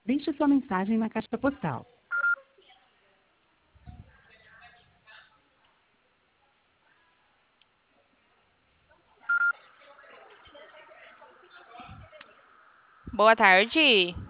Deixe sua mensagem na caixa postal. Boa tarde.